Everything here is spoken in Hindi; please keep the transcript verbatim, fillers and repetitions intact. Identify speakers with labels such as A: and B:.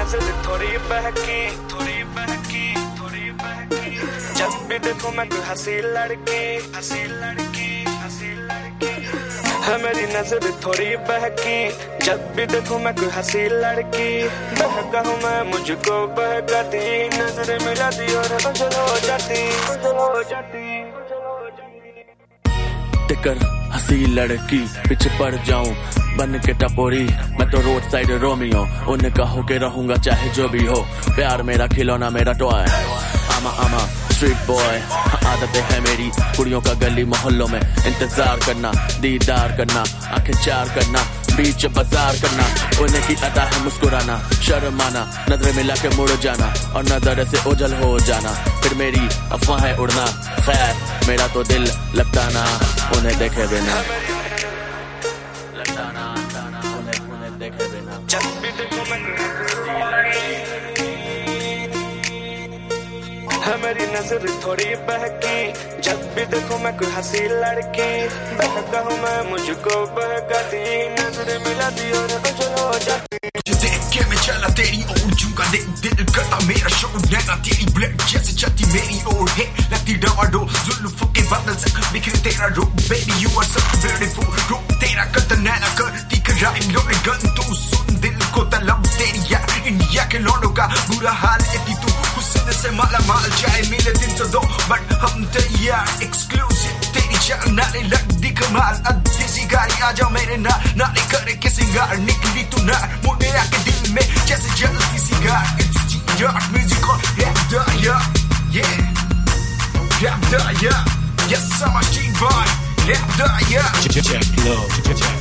A: नजर थोड़ी बहकी थोड़ी बहकी थोड़ी बहकी, जब भी देखो मैं कोई हंसी लड़की हंसी लड़की हंसी लड़की, है मेरी नजर थोड़ी बहकी, जब भी देखो मैं कोई हंसी लड़की, बहका हूँ मैं मुझको बहकाती, नजर मिलाती और गुजर हो जाती गुजर हो जाती।
B: टिकर हंसी लड़की पीछे पड़ जाऊं बन के टपोरी, मैं तो रोड साइड रोमियो, उन्हें कहो के रहूंगा चाहे जो भी हो, प्यार मेरा खिलौना मेरा टॉय, आमा आमा स्ट्रीट बॉय, आदत है मेरी कुड़ियों का गली मोहल्लों में इंतजार करना, दीदार करना, आंखें चार करना, बीच बाजार करना, उन्हें की अता है मुस्कुराना, शर्माना, नजरें मिला के मुड़ जाना और नजर से ओझल हो जाना, फिर मेरी अफवाहें उड़ना, खैर मेरा तो दिल लगता ना उन्हें देखे बिना, लगता ना उन्हें उन्हें देखे बिना,
A: जब भी देखो मैं है मेरी नजर थोड़ी बहकी, जब भी देखो मैं कोई हंसी लड़की, बहका हूँ मैं मुझको बहकाती, नजर मिलाती और गुजर हो जाती।
C: देख के मैं चला तेरी ओर, झुका दे दिल करता मेरा शोर, नैना तेरी ब्लड जैसे चलती मेरी ओर, है लगती डमाडोल, जुल्फों के बादल से बिखरे तेरा रूप, baby you are so beautiful, रूप तेरा करता नैना करती क्राइम, लोड गन तू सुन दिल को तलब तेरी यार, इंडिया के लौंडों का बुरा हाल है कि तू हुस्न से माला माल, चाहे मिले दिन तो दो बट हम तैयार, एक्सक्लूसिव तेरी जान नाले लगती कमाल, अद्दी सी गाड़ी आ जाओ मेरे नाल, नाले करे के सिंगार, निकली तू ना मुझे आके दिल में जैसे जलती cigar, it's G-Rock music on Rap Daya, yeah Rap Daya, yes I'm a street boy, Rap Daya,
D: check, check, low, check, check.